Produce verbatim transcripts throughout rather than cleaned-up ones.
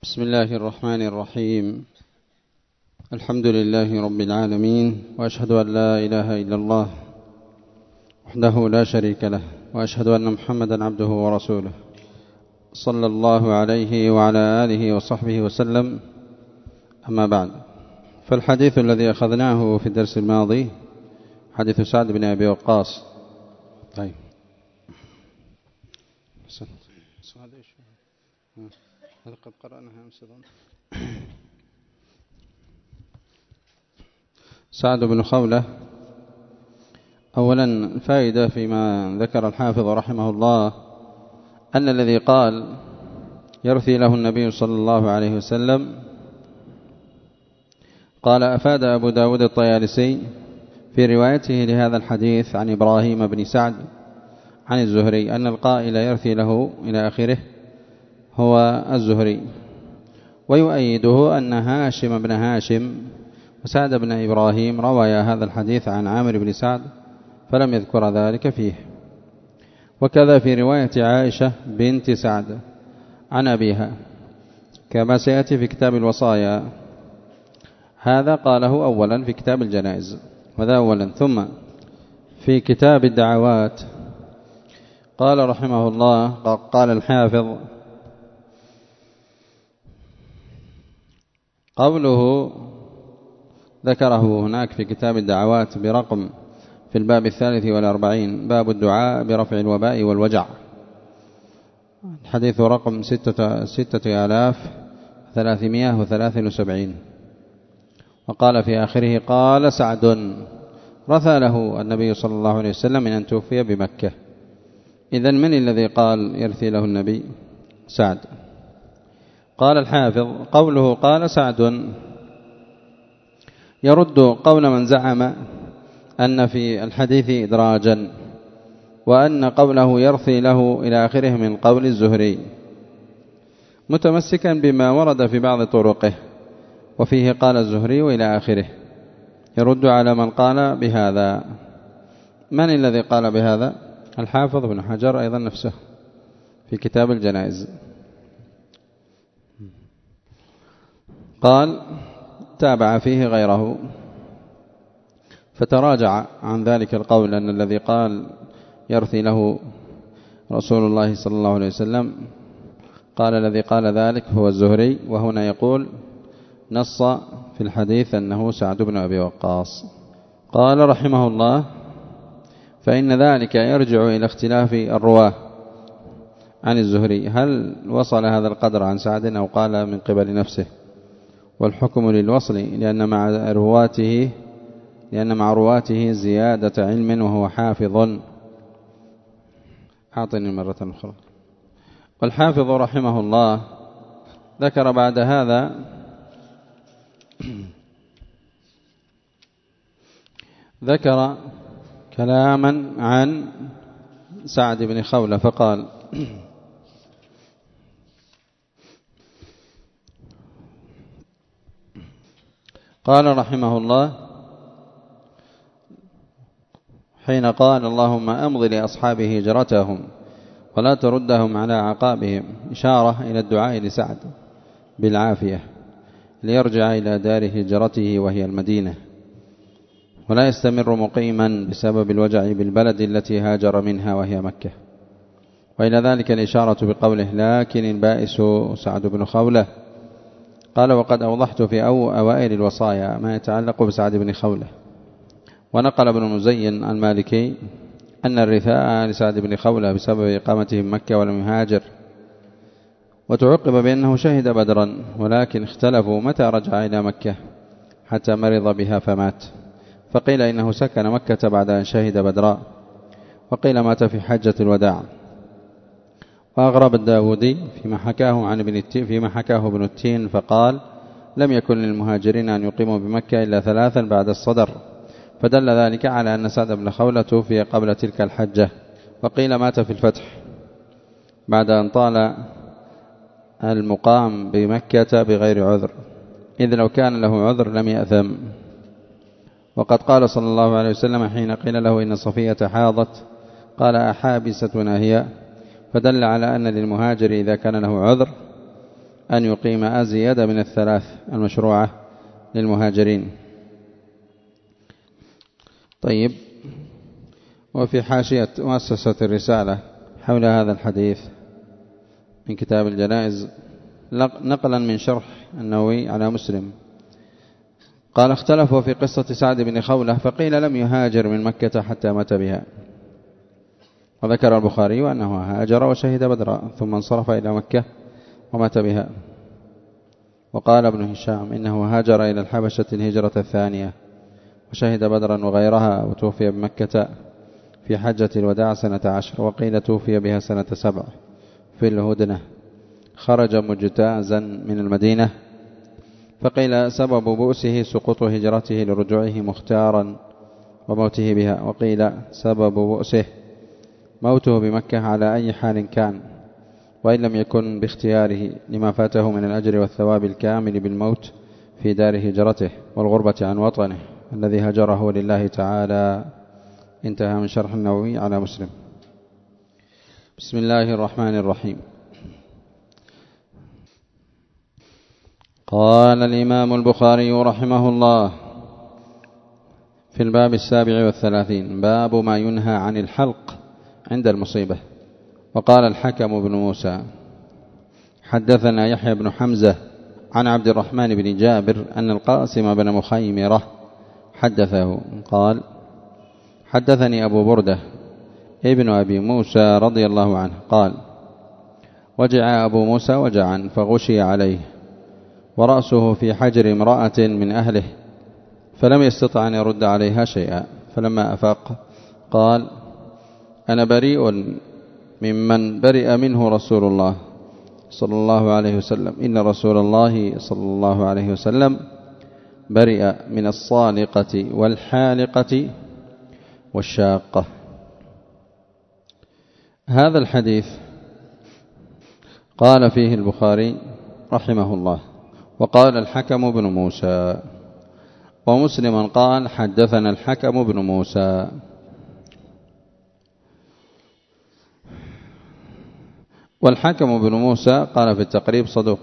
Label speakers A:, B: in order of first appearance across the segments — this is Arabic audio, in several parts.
A: بسم الله الرحمن الرحيم. الحمد لله رب العالمين، وأشهد أن لا إله إلا الله وحده لا شريك له، وأشهد أن محمدا عبده ورسوله، صلى الله عليه وعلى آله وصحبه وسلم. أما بعد، فالحديث الذي أخذناه في الدرس الماضي حديث سعد بن أبي وقاص. طيب هذا قد قرأناها أمس. سعد بن خولة. أولا فائدة فيما ذكر الحافظ رحمه الله، أن الذي قال يرثي له النبي صلى الله عليه وسلم قال أفاد أبو داود الطيالسي في روايته لهذا الحديث عن إبراهيم بن سعد عن الزهري أن القائل يرثي له إلى آخره هو الزهري، ويؤيده أن هاشم بن هاشم وسعد بن إبراهيم روايا هذا الحديث عن عامر بن سعد فلم يذكر ذلك فيه. وكذا في رواية عائشة بنت سعد عن أبيها كما سيأتي في كتاب الوصايا. هذا قاله أولا في كتاب الجنائز، وذا أولا. ثم في كتاب الدعوات قال رحمه الله، قال الحافظ قوله ذكره هناك في كتاب الدعوات برقم في الباب الثالث والأربعين، باب الدعاء برفع الوباء والوجع، الحديث رقم ستة, ستة آلاف ثلاثمائة وثلاثة وسبعين. وقال في آخره قال سعد رثى له النبي صلى الله عليه وسلم من أن توفي بمكة. إذن من الذي قال يرثي له النبي؟ سعد. قال الحافظ قوله قال سعد يرد قول من زعم أن في الحديث إدراجا، وأن قوله يرثي له إلى آخره من قول الزهري، متمسكا بما ورد في بعض طرقه وفيه قال الزهري وإلى آخره، يرد على من قال بهذا. من الذي قال بهذا؟ الحافظ بن حجر أيضا نفسه في كتاب الجنائز. قال تابع فيه غيره فتراجع عن ذلك القول أن الذي قال يرثي له رسول الله صلى الله عليه وسلم قال الذي قال ذلك هو الزهري، وهنا يقول نص في الحديث أنه سعد بن أبي وقاص. قال رحمه الله فإن ذلك يرجع إلى اختلاف الرواه عن الزهري، هل وصل هذا القدر عن سعد أو قال من قبل نفسه، والحكم للوصل لأن مع رواته لأن مع رواته زيادة علم وهو حافظ. أعطني مرة أخرى. والحافظ رحمه الله ذكر بعد هذا ذكر كلاما عن سعد بن خولة فقال قال رحمه الله حين قال اللهم أمض لأصحابه هجرتهم ولا تردهم على عقابهم، إشارة إلى الدعاء لسعد بالعافية ليرجع إلى دار هجرته وهي المدينة، ولا يستمر مقيما بسبب الوجع بالبلد التي هاجر منها وهي مكة. وإلى ذلك الإشارة بقوله لكن البائس سعد بن خولة. قال وقد أوضحت في أو أوائل الوصايا ما يتعلق بسعد بن خولة. ونقل ابن مزين المالكي أن الرثاء لسعد بن خولة بسبب إقامته بمكة ولم يهاجر، وتعقب بأنه شهد بدرا، ولكن اختلفوا متى رجع إلى مكة حتى مرض بها فمات، فقيل إنه سكن مكة بعد أن شهد بدرا، وقيل مات في حجة الوداع. وأغرب الداودي فيما حكاه عن ابن التين فيما حكاه ابن التين فقال لم يكن للمهاجرين أن يقيموا بمكة إلا ثلاثا بعد الصدر، فدل ذلك على أن سعد بن خولة توفي قبل تلك الحجة. وقيل مات في الفتح بعد أن طال المقام بمكة بغير عذر، إذ لو كان له عذر لم يأثم. وقد قال صلى الله عليه وسلم حين قيل له إن صفية حاضت قال أحابستنا هي، فدل على أن للمهاجر إذا كان له عذر أن يقيم أزيد من الثلاث المشروعة للمهاجرين. طيب، وفي حاشية مؤسسة الرسالة حول هذا الحديث من كتاب الجنائز نقلا من شرح النووي على مسلم قال: اختلفوا في قصة سعد بن خولة، فقيل لم يهاجر من مكة حتى مات بها. وذكر البخاري أنه هاجر وشهد بدرا ثم انصرف إلى مكة ومات بها. وقال ابن هشام إنه هاجر إلى الحبشة الهجرة الثانية وشهد بدرا وغيرها، وتوفي بمكة في حجة الوداع سنة عشر، وقيل توفي بها سنة سبع في الهدنة. خرج مجتازا من المدينة، فقيل سبب بؤسه سقوط هجرته لرجوعه مختارا وموته بها، وقيل سبب بؤسه موته بمكة على أي حال كان، وإن لم يكن باختياره لما فاته من الأجر والثواب الكامل بالموت في دار هجرته والغربة عن وطنه الذي هجره لله تعالى. انتهى من شرح النووي على مسلم. بسم الله الرحمن الرحيم. قال الإمام البخاري رحمه الله في الباب السابع والثلاثين: باب ما ينهى عن الحلق عند المصيبة. وقال الحكم بن موسى: حدثنا يحيى بن حمزة عن عبد الرحمن بن جابر أن القاسم بن مخيمرة حدثه قال: حدثني أبو بردة ابن أبي موسى رضي الله عنه قال: وجع أبو موسى وجعا فغشي عليه ورأسه في حجر امرأة من أهله، فلم يستطع أن يرد عليها شيئا، فلما أفاق قال: أنا بريء ممن برئ منه رسول الله صلى الله عليه وسلم، إن رسول الله صلى الله عليه وسلم برئ من الصالقة والحالقة والشاقة. هذا الحديث قال فيه البخاري رحمه الله: وقال الحكم بن موسى. ومسلما قال: حدثنا الحكم بن موسى. والحكم بن موسى قال في التقريب صدوق.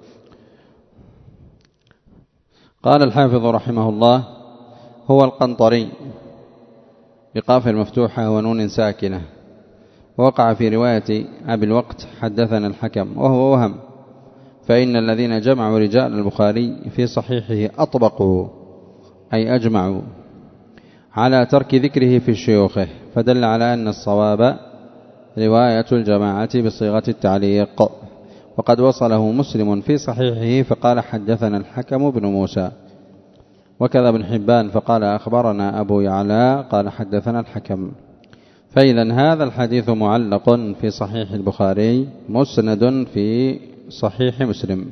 A: قال الحافظ رحمه الله: هو القنطري بقاف المفتوحة ونون ساكنة، وقع في رواية أبي الوقت حدثنا الحكم، وهو وهم، فإن الذين جمعوا رجال البخاري في صحيحه أطبقوا أي أجمعوا على ترك ذكره في شيوخه، فدل على أن الصواب رواية الجماعة بصيغة التعليق. وقد وصله مسلم في صحيحه فقال: حدثنا الحكم بن موسى. وكذا ابن حبان فقال: أخبرنا أبو يعلى قال حدثنا الحكم. فإذا هذا الحديث معلق في صحيح البخاري مسند في صحيح مسلم.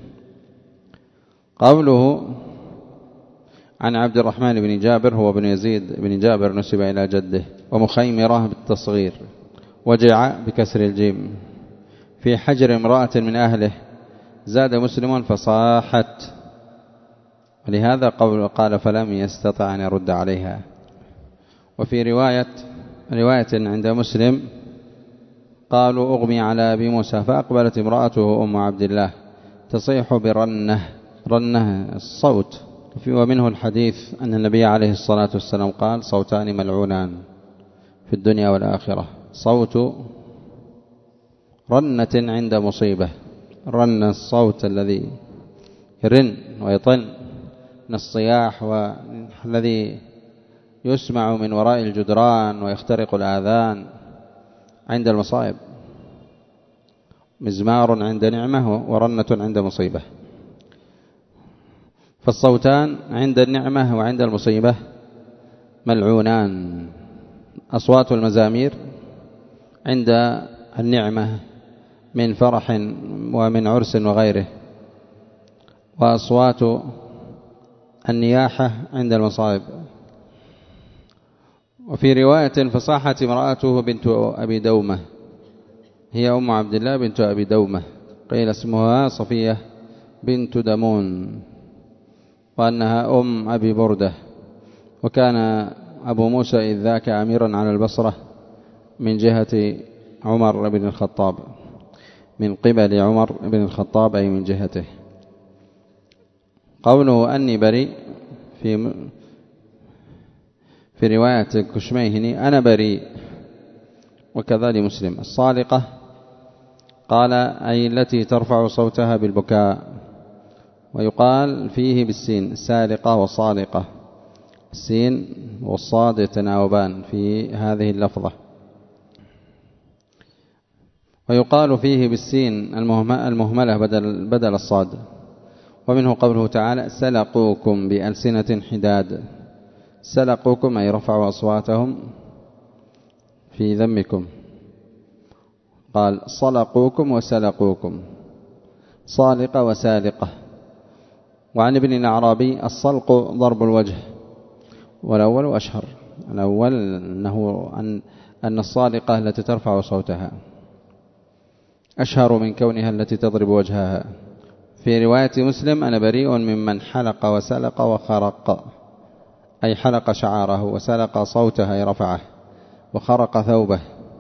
A: قوله عن عبد الرحمن بن جابر هو بن يزيد بن جابر نسب إلى جده، ومخيمرة بالتصغير، وجع بكسر الجيم، في حجر امرأة من أهله. زاد مسلم فصاحت، ولهذا قول قال: فلم يستطع أن يرد عليها. وفي رواية رواية عند مسلم قالوا: أغمي على أبي موسى، فأقبلت امرأته أم عبد الله تصيح برنة، رنة الصوت. ومنه الحديث أن النبي عليه الصلاة والسلام قال: صوتان ملعونان في الدنيا والآخرة: صوت رنة عند مصيبة، رن الصوت الذي يرن ويطن من الصياح، والذي يسمع من وراء الجدران ويخترق الآذان عند المصائب. مزمار عند نعمة ورنة عند مصيبة. فالصوتان عند النعمة وعند المصيبة ملعونان: أصوات المزامير عند النعمة من فرح ومن عرس وغيره، وأصوات النياحة عند المصائب. وفي رواية: فصاحت امرأته بنت أبي دومة، هي أم عبد الله بنت أبي دومة، قيل اسمها صفية بنت دمون، وأنها أم أبي بردة. وكان أبو موسى إذ ذاك أميرا على البصرة من جهة عمر بن الخطاب. من قبل عمر بن الخطاب أي من جهته. قوله أني بريء في في رواية الكشميهني أنا بريء، وكذا لمسلم. الصالقة قال أي التي ترفع صوتها بالبكاء، ويقال فيه بالسين السالقة والصالقة، السين والصاد يتناوبان في هذه اللفظة. ويقال فيه بالسين المهملة بدل, بدل الصاد. ومنه قوله تعالى سلقوكم بألسنة حداد. سلقوكم أي رفعوا أصواتهم في ذمكم، قال صلقوكم وسلقوكم، صالقة وسالقة. وعن ابن الأعرابي الصلق ضرب الوجه، والأول أشهر. الأول أنه أن, أن الصالقة التي ترفع صوتها أشهر من كونها التي تضرب وجهها. في رواية مسلم أنا بريء ممن حلق وسلق وخرق، أي حلق شعاره وسلق صوته أي رفعه وخرق ثوبه.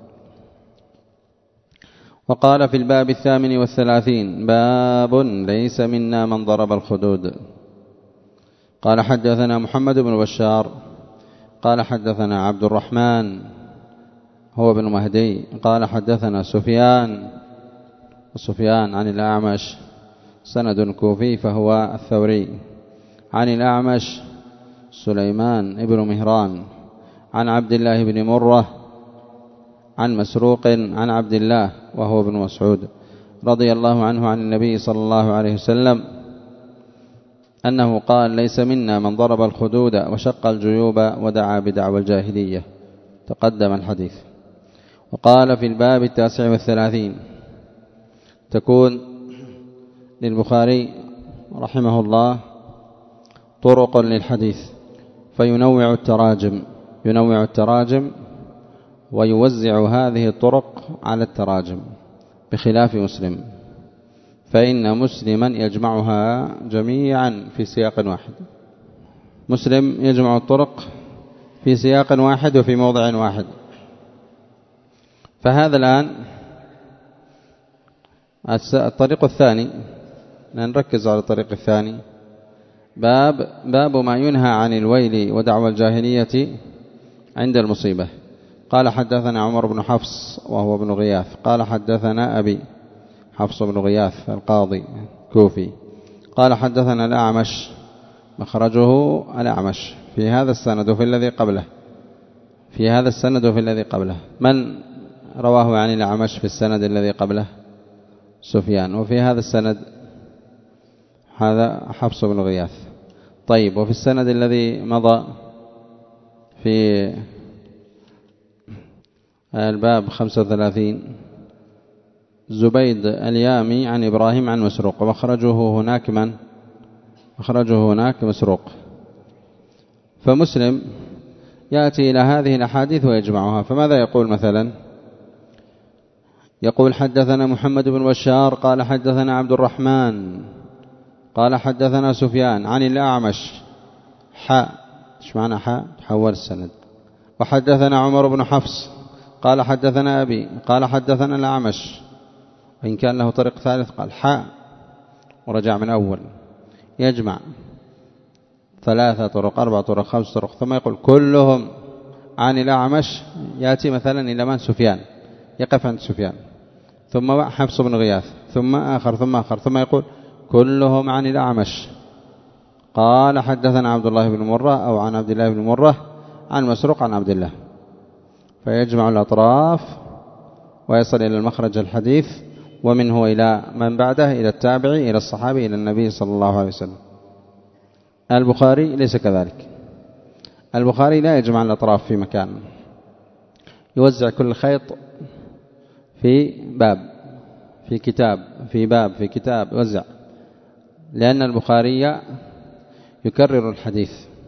A: وقال في الباب الثامن والثلاثين باب ليس منا من ضرب الخدود. قال حدثنا محمد بن بشار قال حدثنا عبد الرحمن هو بن مهدي قال حدثنا سفيان وسفيان عن الأعمش سند كوفي فهو الثوري، عن الأعمش سليمان ابن مهران عن عبد الله بن مرة عن مسروق عن عبد الله وهو ابن مسعود رضي الله عنه عن النبي صلى الله عليه وسلم أنه قال ليس منا من ضرب الخدود وشق الجيوب ودعا بدعوى الجاهلية. تقدم الحديث. وقال في الباب التاسع والثلاثين تكون للبخاري رحمه الله طرق للحديث فينوع التراجم ينوع التراجم ويوزع هذه الطرق على التراجم، بخلاف مسلم فإن مسلما يجمعها جميعا في سياق واحد. مسلم يجمع الطرق في سياق واحد وفي موضع واحد. فهذا الآن الطريق الثاني، نركز على الطريق الثاني، باب باب ما ينهى عن الويل ودعوى الجاهلية عند المصيبة. قال حدثنا عمر بن حفص وهو ابن غياث قال حدثنا أبي حفص بن غياث القاضي كوفي قال حدثنا الأعمش مخرجه الأعمش في هذا السند وفي الذي قبله في هذا السند وفي الذي قبله. من رواه عن الأعمش في السند الذي قبله؟ سفيان. وفي هذا السند هذا حفص بن غياث. طيب، وفي السند الذي مضى في الباب خمسة وثلاثين زبيد اليامي عن إبراهيم عن مسروق، ومخرجه هناك من مخرجه هناك مسروق. فمسلم يأتي إلى هذه الأحاديث ويجمعها. فماذا يقول مثلا؟ يقول حدثنا محمد بن بشار قال حدثنا عبد الرحمن قال حدثنا سفيان عن الأعمش حاء. ايش معنى حاء؟ تحول السند. وحدثنا عمر بن حفص قال حدثنا أبي قال حدثنا الأعمش، وإن كان له طريق ثالث قال حاء ورجع من أول. يجمع ثلاثة طرق أربع طرق خمس طرق ثم يقول كلهم عن الأعمش. يأتي مثلا إلى من؟ سفيان، يقف عند سفيان ثم حفص بن غياث ثم آخر ثم آخر ثم يقول كلهم عن الأعمش قال حدثنا عبد الله بن مرة أو عن عبد الله بن مرة عن مسروق عن عبد الله. فيجمع الأطراف ويصل إلى المخرج الحديث، ومنه إلى من بعده إلى التابعي إلى الصحابي إلى النبي صلى الله عليه وسلم. البخاري ليس كذلك. البخاري لا يجمع الأطراف في مكان، يوزع كل خيط في باب في كتاب في باب في كتاب يوزع، لأن البخاري يكرر الحديث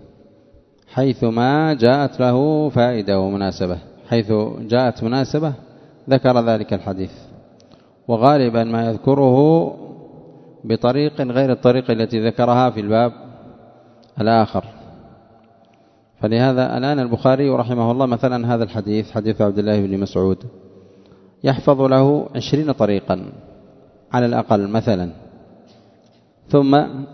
A: حيثما جاءت له فائدة ومناسبة، حيث جاءت مناسبة ذكر ذلك الحديث، وغالبا ما يذكره بطريق غير الطريق التي ذكرها في الباب الآخر. فلهذا الآن البخاري رحمه الله مثلا هذا الحديث حديث عبد الله بن مسعود يحفظ له عشرين طريقا على الأقل مثلا. ثم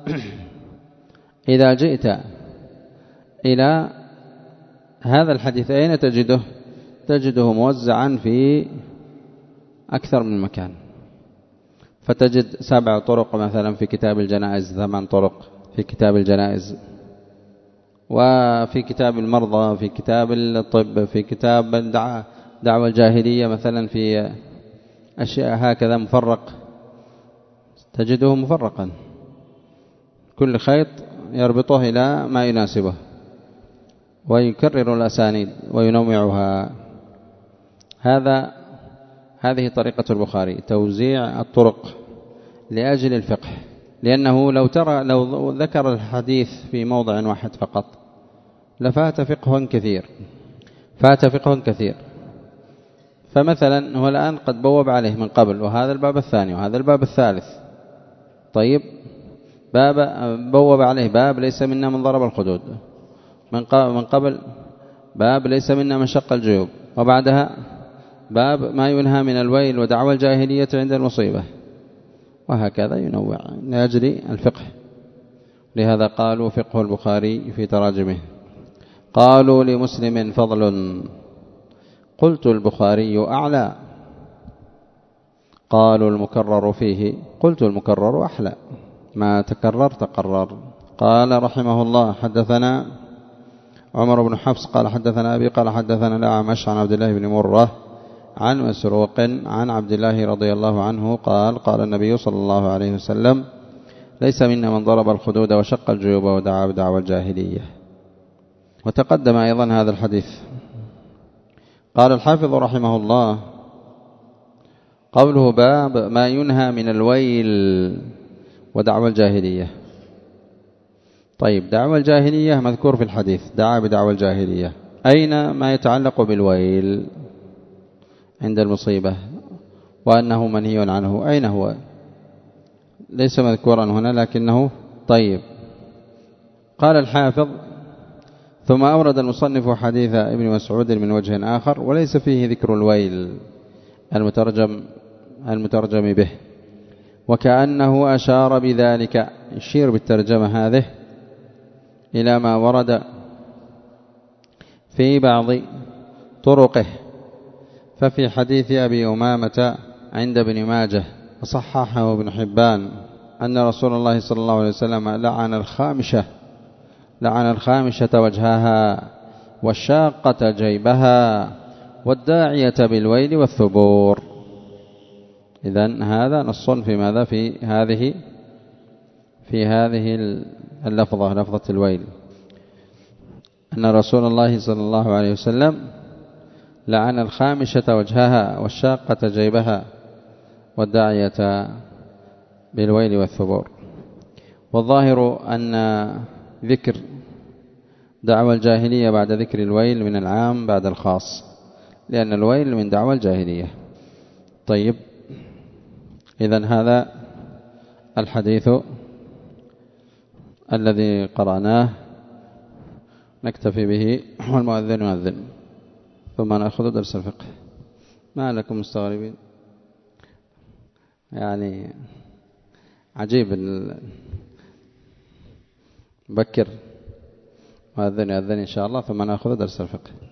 A: إذا جئت إلى هذا الحديث أين تجده؟ تجده موزعا في أكثر من مكان، فتجد سبع طرق مثلا في كتاب الجنائز، ثمان طرق في كتاب الجنائز، وفي كتاب المرضى، في كتاب الطب، في كتاب الدعوة دعوة الجاهلية مثلا، في أشياء هكذا مفرق، تجده مفرقا، كل خيط يربطه إلى ما يناسبه، ويكرر الأسانيد وينوعها. هذا هذه طريقة البخاري، توزيع الطرق لأجل الفقه، لأنه لو ترى لو ذكر الحديث في موضع واحد فقط لفات فقه كثير، فات فقه كثير. فمثلا هو الآن قد بوب عليه من قبل، وهذا الباب الثاني وهذا الباب الثالث، طيب باب بوب عليه باب ليس منا من ضرب الخدود، من قبل باب ليس منا من شق الجيوب، وبعدها باب ما ينهى من الويل ودعوى الجاهلية عند المصيبة، وهكذا ينوع لأجل الفقه. لهذا قالوا فقه البخاري في تراجمه. قالوا لمسلم فضل، قلت البخاري أعلى، قالوا المكرر فيه، قلت المكرر أحلى، ما تكرر تقرر. قال رحمه الله حدثنا عمر بن حفص قال حدثنا أبي قال حدثنا الأعمش عن عبد الله بن مرة عن مسروق عن عبد الله رضي الله عنه قال قال النبي صلى الله عليه وسلم ليس منا من ضرب الخدود وشق الجيوب ودعا بدعوى الجاهلية. وتقدم أيضا هذا الحديث. قال الحافظ رحمه الله قوله باب ما ينهى من الويل ودعوى الجاهلية. طيب دعوى الجاهلية مذكور في الحديث، دعا بدعوى الجاهلية، أين ما يتعلق بالويل عند المصيبة وأنه منهي عنه؟ أين هو؟ ليس مذكورا هنا لكنه طيب. قال الحافظ ثم أورد المصنف حديث ابن مسعود من وجه آخر وليس فيه ذكر الويل المترجم المترجم به، وكأنه أشار بذلك، يشير بالترجمة هذه إلى ما ورد في بعض طرقه. ففي حديث أبي أمامة عند ابن ماجه وصححه ابن حبان أن رسول الله صلى الله عليه وسلم لعن الخامشة لعن الخامشة وجهها والشاقة جيبها والداعية بالويل والثبور. إذن هذا نص في ماذا؟ في هذه في هذه اللفظة، لفظة الويل، أن رسول الله صلى الله عليه وسلم لعن الخامشة وجهها والشاقة جيبها والداعية بالويل والثبور. والظاهر أن ذكر دعوى الجاهلية بعد ذكر الويل من العام بعد الخاص، لأن الويل من دعوى الجاهلية. طيب إذن هذا الحديث الذي قرأناه نكتفي به، والمؤذن يؤذن ثم نأخذ درس الفقه. ما لكم مستغربين؟ يعني عجيب، بكر مؤذن يؤذن إن شاء الله ثم نأخذ درس الفقه.